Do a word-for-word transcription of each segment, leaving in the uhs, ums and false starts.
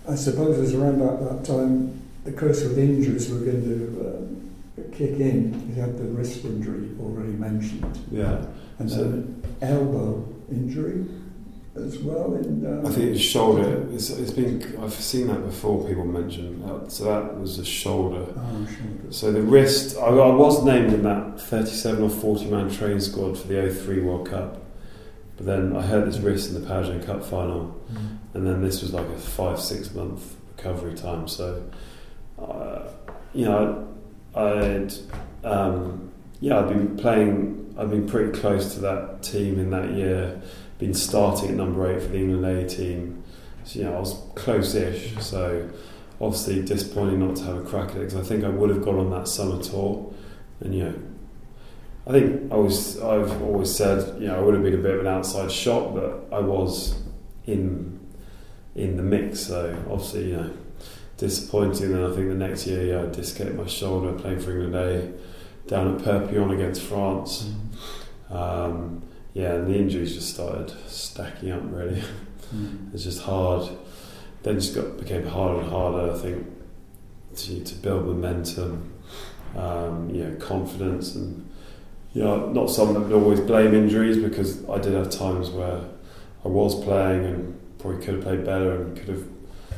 I suppose it was around about that time the curse with injuries were going to uh, kick in. He had the wrist injury already mentioned. Yeah. And so, then elbow injury as well. In, uh, I think it's shoulder. It's, it's been. I've seen that before. People mention that. So that was a shoulder. Oh, shoulder. So the wrist. I, I was named in that thirty-seven or forty man training squad for the oh three World Cup, but then I hurt this wrist in the Paragen Cup final, mm. and then this was like a five six month recovery time. So, uh, you know, I'd um, yeah, I'd been playing. I've been pretty close to that team in that year. Been starting at number eight for the England A team. So, you know, I was close-ish. So, obviously, disappointing not to have a crack at it because I think I would have gone on that summer tour. And, you know, I think I was, I've always said, you know, I would have been a bit of an outside shot, but I was in in the mix. So, obviously, you know, disappointing. And then I think the next year, yeah, I dislocated my shoulder playing for England A down at Perpignan against France. Mm. Um, yeah, and the injuries just started stacking up really. Mm. It's just hard. Then just got became harder and harder, I think, to to build momentum, um, you know, confidence, and you know, not someone that would always blame injuries because I did have times where I was playing and probably could have played better and could have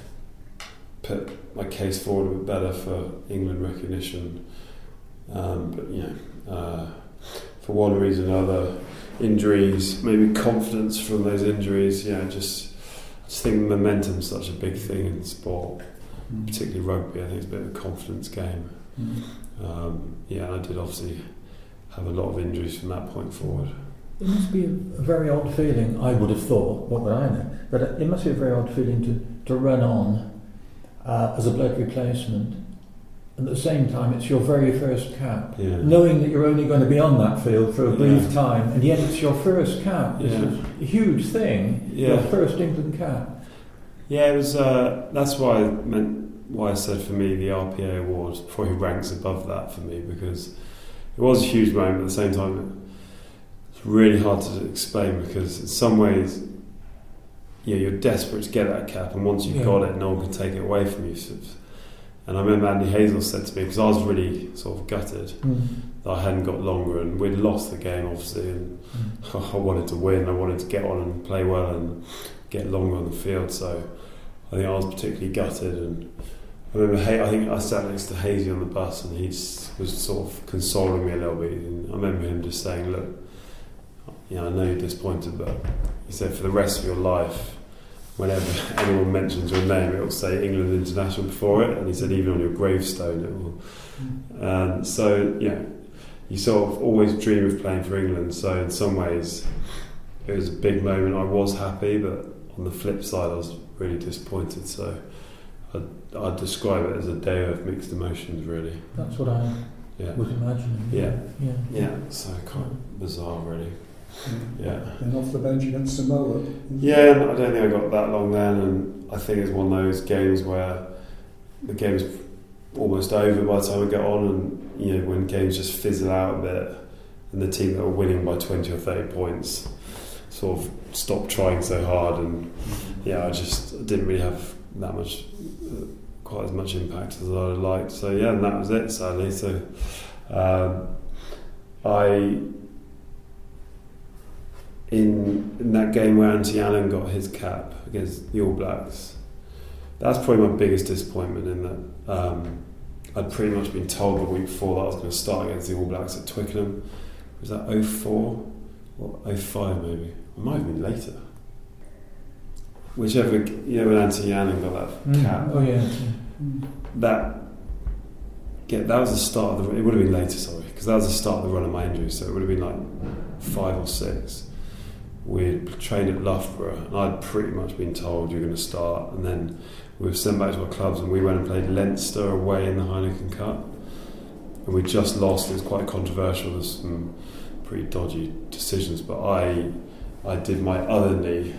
put my case forward a bit better for England recognition. Um, but you know, uh, for one reason or another, injuries, maybe confidence from those injuries. Yeah, just I just think momentum's such a big thing in sport, mm. particularly rugby. I think it's a bit of a confidence game. Mm. Um, yeah, I did obviously have a lot of injuries from that point forward. It must be a very odd feeling. I would have thought, what would I know? But it must be a very odd feeling to to run on uh, as a blood replacement. And at the same time, it's your very first cap, yeah. knowing that you're only going to be on that field for a brief yeah. time, and yet it's your first cap. It's yeah. a huge thing. Yeah. Your first England cap. Yeah, it was. Uh, that's why I meant. Why I said for me the R P A award probably ranks above that for me because it was a huge moment. At the same time, it's really hard to explain because in some ways, yeah, you're desperate to get that cap, and once you've yeah. got it, no one can take it away from you. So, and I remember Andy Hazel said to me, because I was really sort of gutted mm. that I hadn't got longer and we'd lost the game obviously and mm. I wanted to win, I wanted to get on and play well and get longer on the field, so I think I was particularly gutted. And I remember, I think I sat next to Hazy on the bus and he just was sort of consoling me a little bit, and I remember him just saying, look, you know, I know you're disappointed, but he said for the rest of your life, whenever anyone mentions your name, it will say England International before it, and he said even on your gravestone it will. Mm. And so, yeah, you sort of always dream of playing for England, so in some ways it was a big moment. I was happy, but on the flip side I was really disappointed, so I'd, I'd describe it as a day of mixed emotions really. That's what I yeah. was imagining. Yeah. Yeah, yeah. yeah. So quite bizarre really. Yeah. And off the bench against Samoa. Yeah, I don't think I got that long then, and I think it's one of those games where the game's almost over by the time I get on, and you know, when games just fizzle out a bit, and the team that were winning by twenty or thirty points sort of stopped trying so hard, and yeah, I just didn't really have that much, uh, quite as much impact as I'd liked. So yeah, and that was it, sadly. So um, I. In, in that game where Anthony Allen got his cap against the All Blacks, that's probably my biggest disappointment, in that um, I'd pretty much been told the week before that I was going to start against the All Blacks at Twickenham. Was that oh four or oh five maybe? It might have been later. Whichever, you know, when Anthony Allen got that mm. cap. Oh yeah. Mm. That, yeah, that was the start of the, it would have been later, sorry, because that was the start of the run of my injury, so it would have been like five or six. We'd trained at Loughborough, and I'd pretty much been told you're going to start, and then we were sent back to our clubs, and we went and played Leinster away in the Heineken Cup, and we just lost. It was quite controversial. There's some pretty dodgy decisions, but I I did my other knee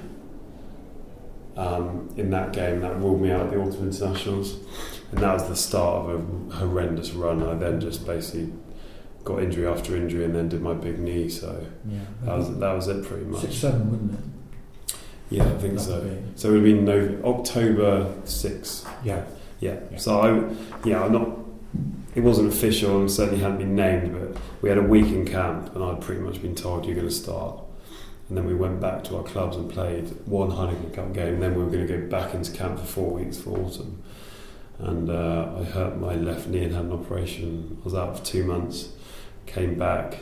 um, in that game that ruled me out of the Autumn Internationals, and that was the start of a horrendous run. I then just basically got injury after injury, and then did my big knee. So yeah, that was that was it pretty much. Six seven, wouldn't it? Yeah, I think That so. would be- So it would have been no, October sixth. Yeah. Yeah. Yeah. So I, yeah, I'm not. It wasn't official and certainly hadn't been named, but we had a week in camp, and I'd pretty much been told you're going to start. And then we went back to our clubs and played one Heineken Cup game. And then we were going to go back into camp for four weeks for autumn. And uh, I hurt my left knee and had an operation. I was out for two months. Came back.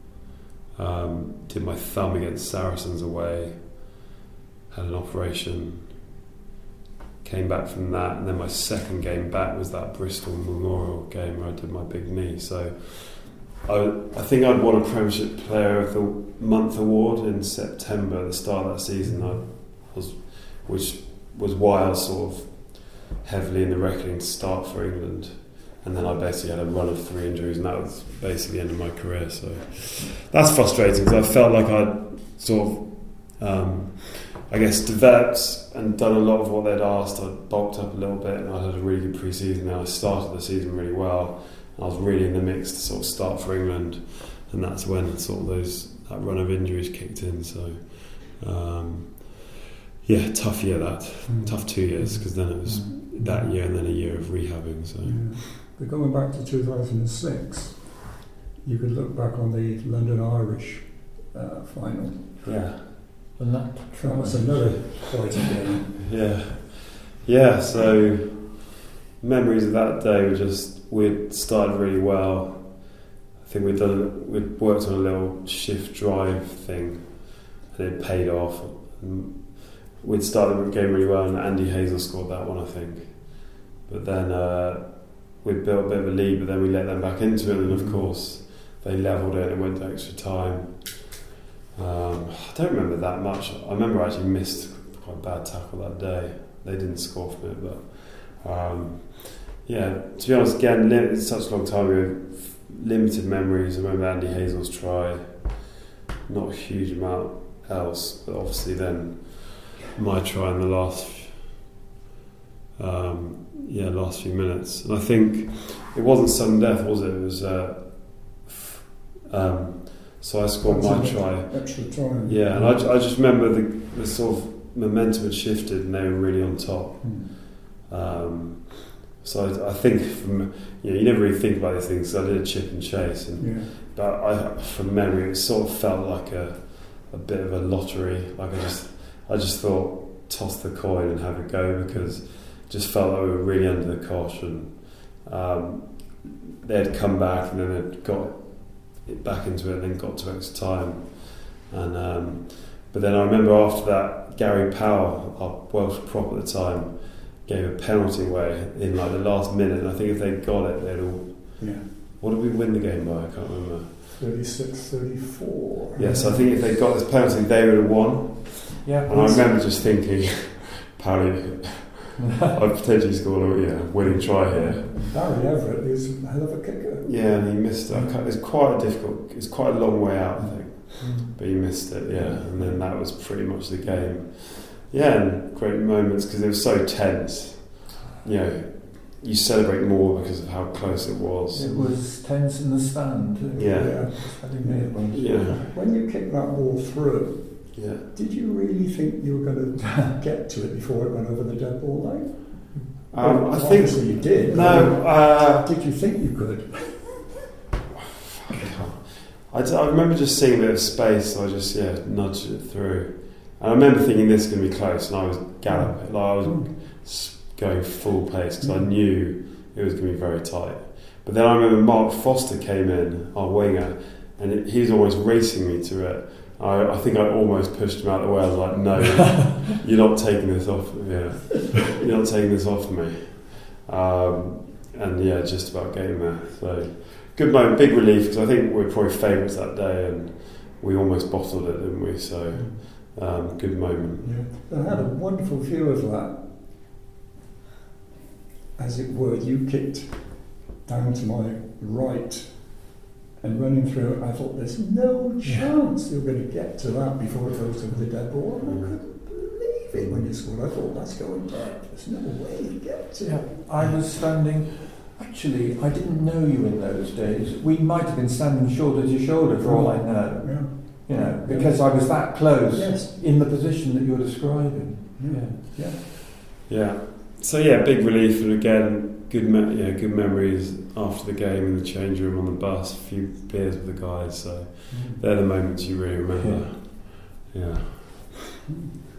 Um, did my thumb against Saracens away. Had an operation. Came back from that, and then my second game back was that Bristol Memorial game where I did my big knee. So I, I think I'd won a Premiership Player of the Month award in September at the start of that season. I was, which was why I was sort of heavily in the reckoning to start for England. And then I basically had a run of three injuries, and that was basically the end of my career. So that's frustrating because I felt like I'd sort of, um, I guess, developed and done a lot of what they'd asked. I bulked up a little bit, and I had a really good pre-season. And I started the season really well. I was really in the mix to sort of start for England, and that's when sort of those that run of injuries kicked in. So, um, yeah, tough year that, Mm. tough two years because then it was Mm. that year and then a year of rehabbing. So, Yeah. But going back to two thousand six, you could look back on the London Irish uh, final. yeah, And that That was another fighting game. yeah, yeah. So memories of that day were just we'd started really well. I think we'd done we'd worked on a little shift drive thing, and it paid off. And we'd started the game really well, and Andy Hazel scored that one, I think. But then uh, we'd built a bit of a lead, but then we let them back into it, and of course they levelled it and it went to extra time. Um, I don't remember that much. I remember I actually missed quite a bad tackle that day. They didn't score from it, but um, yeah, to be honest, again, li- it's such a long time ago, f- limited memories. I remember Andy Hazel's try, not a huge amount else, but obviously then my try in the last um, yeah, last few minutes. And I think it wasn't sudden death, was it? It was uh, f- um, so I scored my try. Extra time. Yeah, and I, I just remember the, the sort of momentum had shifted and they were really on top. Mm. Um, so I, I think from you know you never really think about these things. So I did a chip and chase, and Yeah. but I from memory it sort of felt like a a bit of a lottery. Like I just I just thought toss the coin and have a go because it just felt like we were really under the cosh, and um, they'd come back and then they'd got it back into it and then got to extra time. And um, but then I remember after that, Gary Powell, our Welsh prop at the time, gave a penalty away in like the last minute, and I think if they got it, they'd all. Yeah. What did we win the game by? I can't remember. thirty-six thirty-four. Yes, I think if they got this penalty, they would have won. Yeah. And I remember just thinking, Powell, I've potentially scored a yeah, winning try here. Barry Everett is a hell of a kicker. Yeah, and he missed it. I can't- It's quite a difficult. It's quite a long way out, I think. But he missed it, yeah. And then that was pretty much the game. Yeah, and great moments because it was so tense. You know, you celebrate more because of how close it was. It was tense in the stand too. Yeah. Yeah. Telling me it was. Yeah, When you kicked that ball through, yeah. did you really think you were going to get to it before it went over the dead ball line? Um, Well, I think obviously you did. no. Uh, Did you think you could? I, d- I remember just seeing a bit of space, so I just yeah nudged it through. And I remember thinking this is going to be close, and I was galloping, like I was s- going full pace because I knew it was going to be very tight. But then I remember Mark Foster came in, our winger, and it, he was almost racing me to it. I, I think I almost pushed him out of the way. I was like, "No, you're not taking this off. Yeah, you're not taking this off me." Um, and yeah, just about getting there. So good moment, big relief because I think we were probably favourites that day, and we almost bottled it, didn't we? So um, good moment. Yeah. I had a wonderful view of that. As it were, you kicked down to my right and running through it, I thought there's no chance you're going to get to that before it goes over the dead ball. And I couldn't believe it when you scored. I thought that's going dead. There's no way you get to Yeah, it. I was standing. Actually, I didn't know you in those days. We might have been standing shoulder to shoulder for all I know. Yeah. You know, because I was that close Yes. in the position that you're describing. Yeah. Yeah. Yeah. So yeah, big relief, and again, good me- yeah, good memories after the game in the change room on the bus, a few beers with the guys. So they're the moments you really remember. Yeah.